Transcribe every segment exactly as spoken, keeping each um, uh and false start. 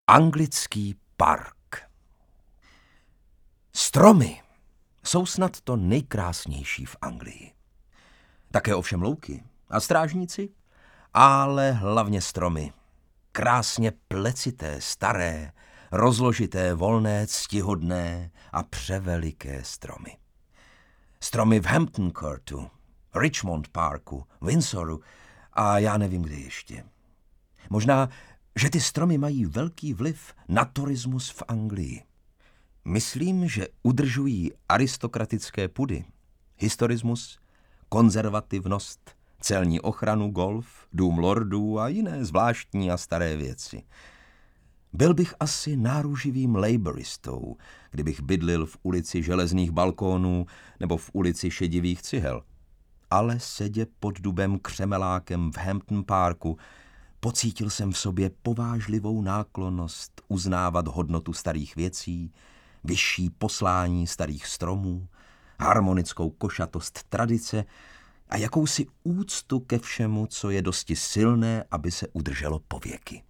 Anglický park. Stromy jsou snad to nejkrásnější v Anglii. Také ovšem louky a strážníci, ale hlavně stromy. Krásně plecité, staré, rozložité, volné, ctihodné a převeliké stromy. Stromy v Hampton Courtu, Richmond Parku, Windsoru a já nevím kde ještě. Možná, že ty stromy mají velký vliv na turismus v Anglii. Myslím, že udržují aristokratické pudy, historismus, konzervativnost, celní ochranu, golf, dům lordů a jiné zvláštní a staré věci. Byl bych asi náruživým laboristou, kdybych bydlil v ulici Železných balkónů nebo v ulici Šedivých cihel. Ale sedě pod dubem křemelákem v Hampton Parku pocítil jsem v sobě povážlivou náklonnost uznávat hodnotu starých věcí, vyšší poslání starých stromů, harmonickou košatost tradice a jakousi úctu ke všemu, co je dosti silné, aby se udrželo pověky.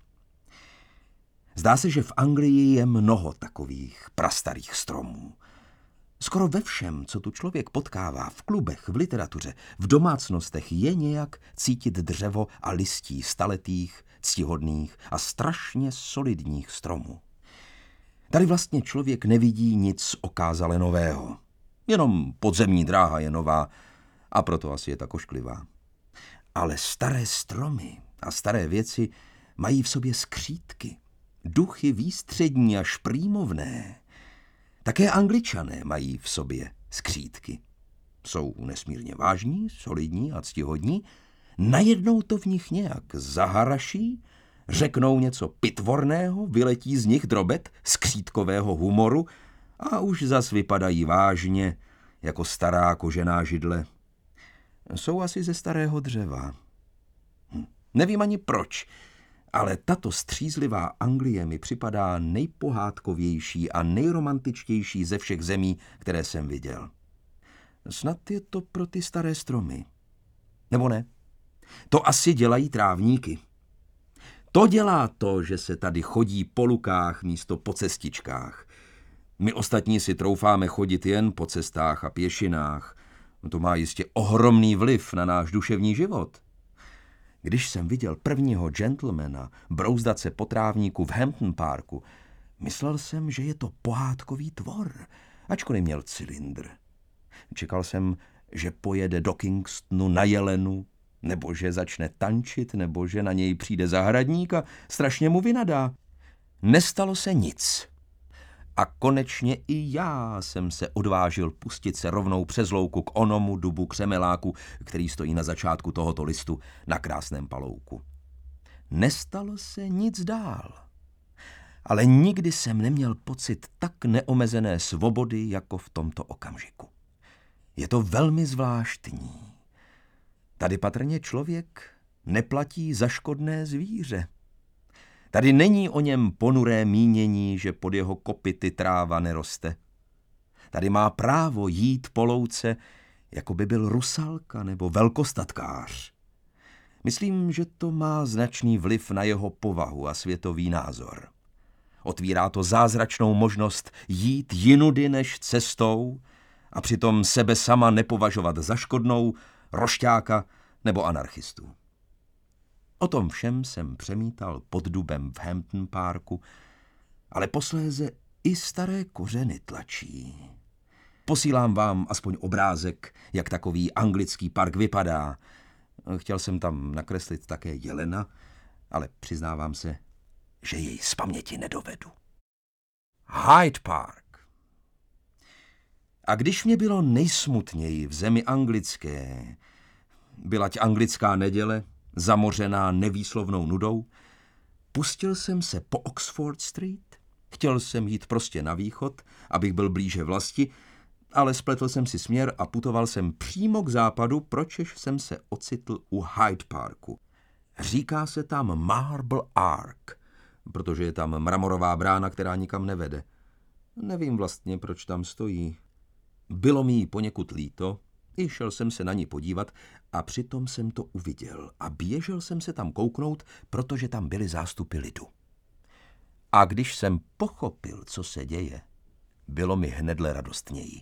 Zdá se, že v Anglii je mnoho takových prastarých stromů. Skoro ve všem, co tu člověk potkává v klubech, v literatuře, v domácnostech, je nějak cítit dřevo a listí staletých, ctihodných a strašně solidních stromů. Tady vlastně člověk nevidí nic okázale nového. Jenom podzemní dráha je nová a proto asi je tak ošklivá. Ale staré stromy a staré věci mají v sobě skřítky, duchy výstřední a šprýmovné. Také Angličané mají v sobě skřítky. Jsou nesmírně vážní, solidní a ctihodní. Najednou to v nich nějak zaharaší, řeknou něco pitvorného, vyletí z nich drobet skřítkového humoru a už zas vypadají vážně, jako stará kožená židle. Jsou asi ze starého dřeva. Hm. Nevím ani proč, ale tato střízlivá Anglie mi připadá nejpohádkovější a nejromantičtější ze všech zemí, které jsem viděl. Snad je to pro ty staré stromy. Nebo ne? To asi dělají trávníky. To dělá to, že se tady chodí po lukách místo po cestičkách. My ostatní si troufáme chodit jen po cestách a pěšinách. To má jistě ohromný vliv na náš duševní život. Když jsem viděl prvního gentlemana brouzdat se po trávníku v Hampton Parku, myslel jsem, že je to pohádkový tvor, ačkoliv měl cylindr. Čekal jsem, že pojede do Kingstonu na jelenu, nebo že začne tančit, nebo že na něj přijde zahradník a strašně mu vynadá. Nestalo se nic. A konečně i já jsem se odvážil pustit se rovnou přes louku k onomu dubu křemeláku, který stojí na začátku tohoto listu na krásném palouku. Nestalo se nic dál. Ale nikdy jsem neměl pocit tak neomezené svobody, jako v tomto okamžiku. Je to velmi zvláštní. Tady patrně člověk neplatí za škodné zvíře. Tady není o něm ponuré mínění, že pod jeho kopyty tráva neroste. Tady má právo jít po louce, jako by byl rusalka nebo velkostatkář. Myslím, že to má značný vliv na jeho povahu a světový názor. Otvírá to zázračnou možnost jít jinudy než cestou a přitom sebe sama nepovažovat za škodnou, rošťáka nebo anarchistu. O tom všem jsem přemítal pod dubem v Hampton Parku, ale posléze i staré kořeny tlačí. Posílám vám aspoň obrázek, jak takový anglický park vypadá. Chtěl jsem tam nakreslit také jelena, ale přiznávám se, že jej z paměti nedovedu. Hyde Park. A když mě bylo nejsmutněji v zemi anglické, bylať anglická neděle, zamořená nevýslovnou nudou, pustil jsem se po Oxford Street, chtěl jsem jít prostě na východ, abych byl blíže vlasti, ale spletl jsem si směr a putoval jsem přímo k západu, pročež jsem se ocitl u Hyde Parku. Říká se tam Marble Arch, protože je tam mramorová brána, která nikam nevede. Nevím vlastně, proč tam stojí. Bylo mi jí poněkud líto, i šel jsem se na ní podívat a přitom jsem to uviděl a běžel jsem se tam kouknout, protože tam byly zástupy lidu. A když jsem pochopil, co se děje, bylo mi hnedle radostněji.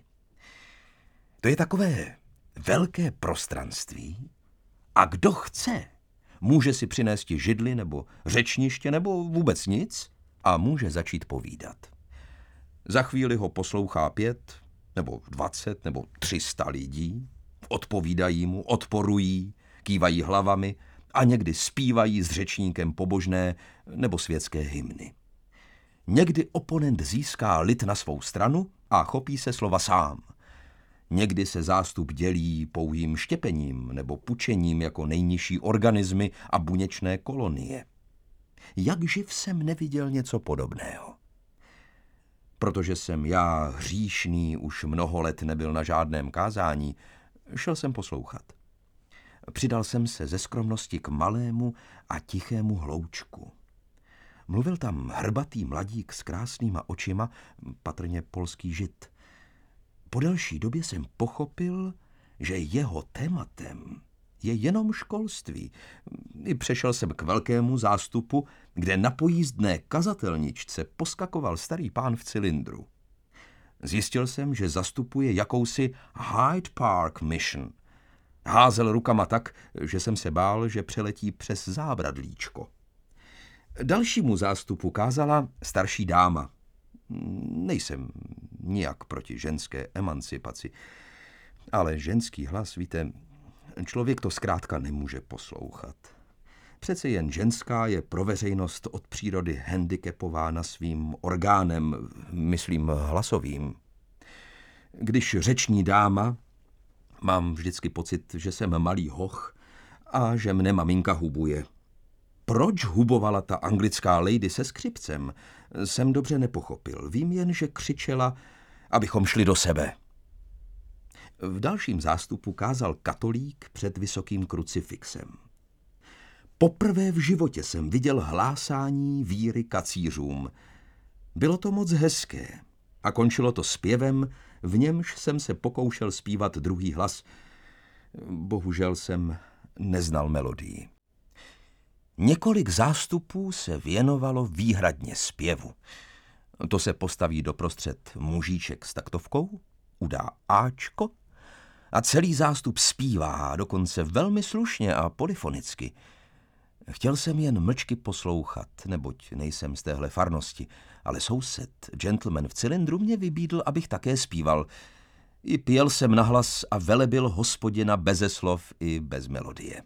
To je takové velké prostranství a kdo chce, může si přinést židli nebo řečniště nebo vůbec nic a může začít povídat. Za chvíli ho poslouchá pět nebo dvacet nebo tři sta lidí, odpovídají mu, odporují, kývají hlavami a někdy zpívají s řečníkem pobožné nebo světské hymny. Někdy oponent získá lid na svou stranu a chopí se slova sám. Někdy se zástup dělí pouhým štěpením nebo pučením jako nejnižší organismy a buněčné kolonie. Jak živ jsem neviděl něco podobného. Protože jsem já hříšný už mnoho let nebyl na žádném kázání, šel jsem poslouchat. Přidal jsem se ze skromnosti k malému a tichému hloučku. Mluvil tam hrbatý mladík s krásnýma očima, patrně polský žid. Po delší době jsem pochopil, že jeho tématem je jenom školství. I přešel jsem k velkému zástupu, kde na pojízdné kazatelničce poskakoval starý pán v cylindru. Zjistil jsem, že zastupuje jakousi Hyde Park Mission. Házel rukama tak, že jsem se bál, že přeletí přes zábradlíčko. Dalšímu zástupu kázala starší dáma. Nejsem nijak proti ženské emancipaci, ale ženský hlas, víte, člověk to zkrátka nemůže poslouchat. Přece jen ženská je pro veřejnost od přírody handicapována svým orgánem, myslím hlasovým. Když řeční dáma, mám vždycky pocit, že jsem malý hoch a že mne maminka hubuje. Proč hubovala ta anglická lady se skřipcem, jsem dobře nepochopil. Vím jen, že křičela, abychom šli do sebe. V dalším zástupu kázal katolík před vysokým krucifixem. Poprvé v životě jsem viděl hlásání víry kacířům. Bylo to moc hezké a končilo to zpěvem, v němž jsem se pokoušel zpívat druhý hlas. Bohužel jsem neznal melodii. Několik zástupů se věnovalo výhradně zpěvu. To se postaví doprostřed mužíček s taktovkou, udá áčko a celý zástup zpívá, dokonce velmi slušně a polyfonicky. Chtěl jsem jen mlčky poslouchat, neboť nejsem z téhle farnosti, ale soused, gentleman v cylindru, mě vybídl, abych také zpíval. I pěl jsem nahlas a velebil Hospodina beze slov i bez melodie.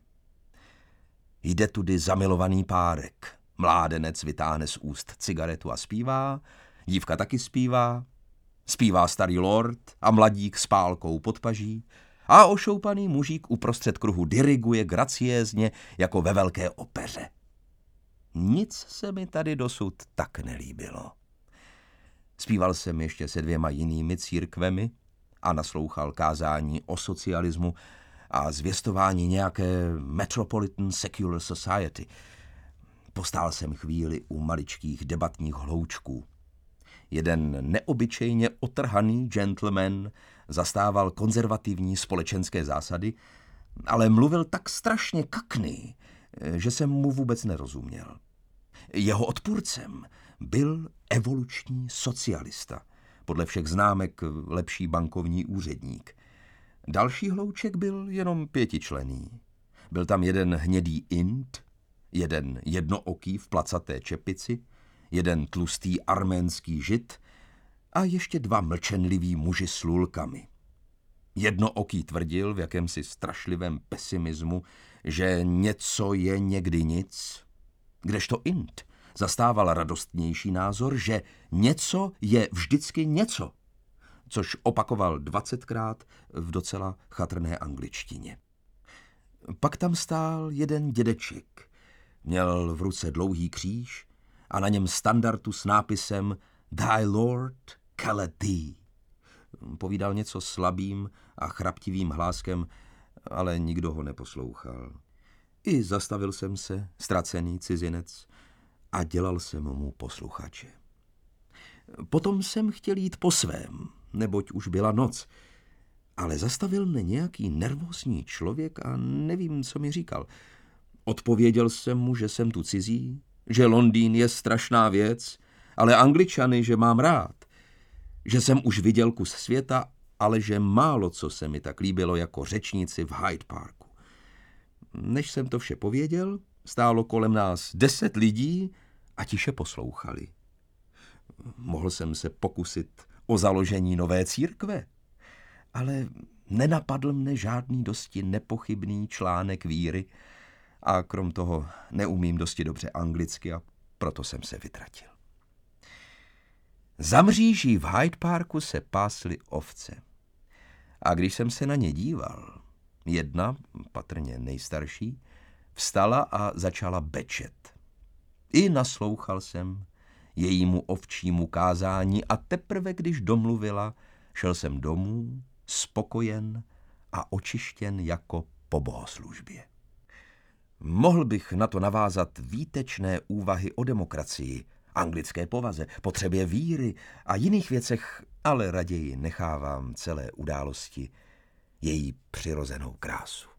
Jde tudy zamilovaný párek. Mládenec vytáhne z úst cigaretu a zpívá, dívka taky zpívá, zpívá starý lord a mladík s pálkou pod paží a ošoupaný mužík uprostřed kruhu diriguje graciézně jako ve velké opeře. Nic se mi tady dosud tak nelíbilo. Zpíval jsem ještě se dvěma jinými církvemi a naslouchal kázání o socialismu a zvěstování nějaké Metropolitan Secular Society. Postál jsem chvíli u maličkých debatních hloučků. Jeden neobyčejně otrhaný gentleman zastával konzervativní společenské zásady, ale mluvil tak strašně kakný, že jsem mu vůbec nerozuměl. Jeho odpůrcem byl evoluční socialista, podle všech známek lepší bankovní úředník. Další hlouček byl jenom pětičlenný. Byl tam jeden hnědý Ind, jeden jednooký v placaté čepici, jeden tlustý arménský žid a ještě dva mlčenliví muži s lulkami. Jednooký tvrdil v jakémsi strašlivém pesimismu, že něco je někdy nic, kdežto Ind zastával radostnější názor, že něco je vždycky něco, což opakoval dvacetkrát v docela chatrné angličtině. Pak tam stál jeden dědeček. Měl v ruce dlouhý kříž a na něm standardu s nápisem Thy Lord calleth thee. Povídal něco slabým a chraptivým hláskem, ale nikdo ho neposlouchal. I zastavil jsem se, ztracený cizinec, a dělal jsem mu posluchače. Potom jsem chtěl jít po svém, neboť už byla noc, ale zastavil mě nějaký nervózní člověk a nevím, co mi říkal. Odpověděl jsem mu, že jsem tu cizí, že Londýn je strašná věc ale Angličany, že mám rád, že jsem už viděl kus světa, ale že málo co se mi tak líbilo jako řečníci v Hyde Parku. Než jsem to vše pověděl, stálo kolem nás deset lidí a tiše poslouchali. Mohl jsem se pokusit o založení nové církve, ale nenapadl mne žádný dosti nepochybný článek víry a krom toho neumím dosti dobře anglicky a proto jsem se vytratil. Za mříží v Hyde Parku se pásly ovce. A když jsem se na ně díval, jedna, patrně nejstarší, vstala a začala bečet. I naslouchal jsem jejímu ovčímu kázání a teprve, když domluvila, šel jsem domů, spokojen a očištěn jako po bohoslužbě. Mohl bych na to navázat výtečné úvahy o demokracii, anglické povaze, potřebě víry a jiných věcech, ale raději nechávám celé události její přirozenou krásu.